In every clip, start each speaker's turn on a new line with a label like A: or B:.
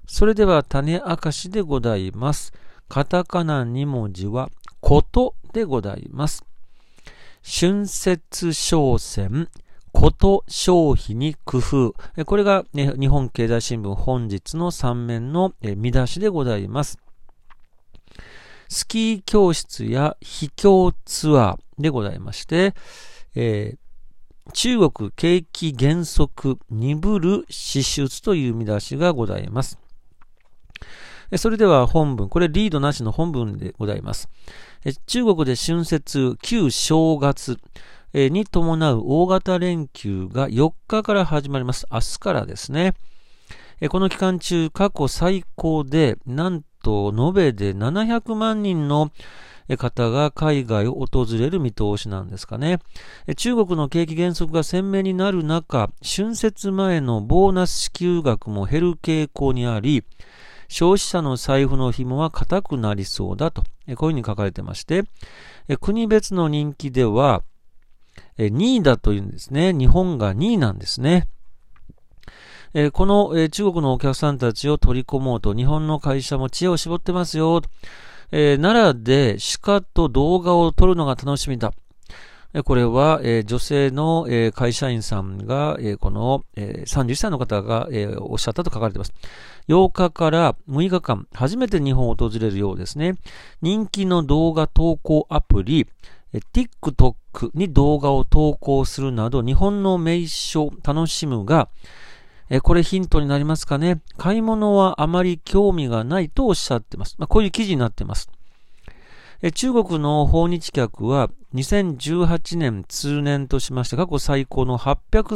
A: それでは種明かしでございます。カタカナ2文字はことでございます。春節商戦、こと消費に工夫。これが、日本経済新聞本日の3面の見出しでございます。スキー教室や秘境ツアーでございまして、中国景気減速鈍る支出という見出しがございます。それでは本文、これリードなしの本文でございます。中国で春節、旧正月に伴う大型連休が4日から始まります。明日からですね。この期間中、過去最高で、なんと延べで700万人の方が海外を訪れる見通しなんですかね。中国の景気減速が鮮明になる中、春節前のボーナス支給額も減る傾向にあり、消費者の財布の紐は固くなりそうだと、こういうふうに書かれてまして、国別の人気では、2位だというんですね。日本が2位なんですね。この、中国のお客さんたちを取り込もうと、日本の会社も知恵を絞ってますよ。奈良で鹿と動画を撮るのが楽しみだ。これは、女性の、会社員さんが、この、31歳の方が、おっしゃったと書かれています。8日から6日間、初めて日本を訪れるようですね。人気の動画投稿アプリ、TikTok に動画を投稿するなど、日本の名所、楽しむが、これヒントになりますかね。買い物はあまり興味がないとおっしゃっています。こういう記事になっています。中国の訪日客は2018年通年としまして過去最高の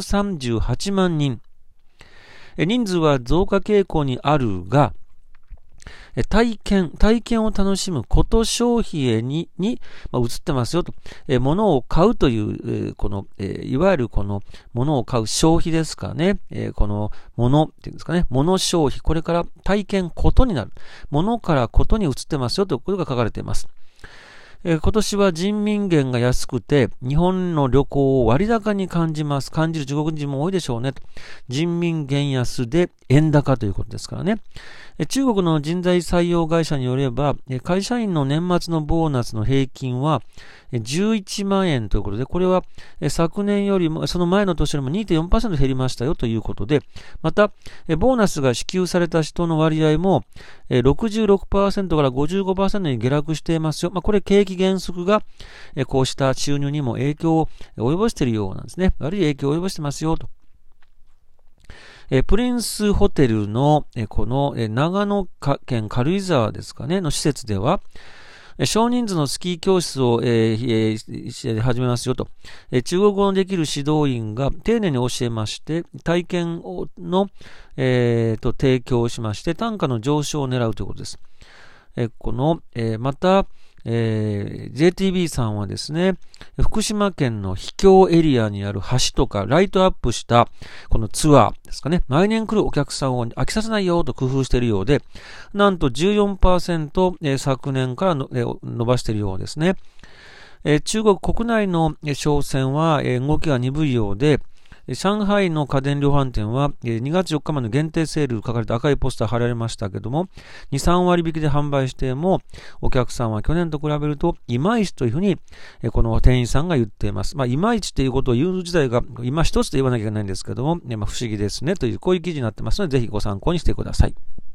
A: 838万人。人数は増加傾向にあるが、体験を楽しむこと消費に移ってますよと。物を買うという、この、いわゆるこの物を買う消費ですかね。この物っていうんですかね。物消費。これから体験ことになる。物からことに移ってますよということが書かれています。今年は人民元が安くて、日本の旅行を割高に感じる中国人も多いでしょうね。人民元安で円高ということですからね。中国の人材採用会社によれば、会社員の年末のボーナスの平均は11万円ということで、これは昨年よりも、その前の年よりも 2.4% 減りましたよということで、また、ボーナスが支給された人の割合も66% から 55% に下落していますよ。これ景気減速がこうした収入にも影響を及ぼしているようなんですね。悪い影響を及ぼしてますよと。プリンスホテルのこの長野県軽井沢ですかねの施設では少人数のスキー教室を始めますよと。中国語のできる指導員が丁寧に教えまして体験の提供をしまして単価の上昇を狙うということです。またJTB さんはですね、福島県の秘境エリアにある橋とかライトアップしたこのツアーですかね、毎年来るお客さんを飽きさせないよと工夫しているようで、なんと 14% 昨年から伸ばしているようですね。中国国内の商戦は動きが鈍いようで、上海の家電量販店は2月4日までの限定セール書かれた赤いポスター貼られましたけども、2、3割引きで販売しても、お客さんは去年と比べるといまいちというふうに、この店員さんが言っています。いまいちということを言う自体が今一つと言わなきゃいけないんですけども、不思議ですねという、こういう記事になってますので、ぜひご参考にしてください。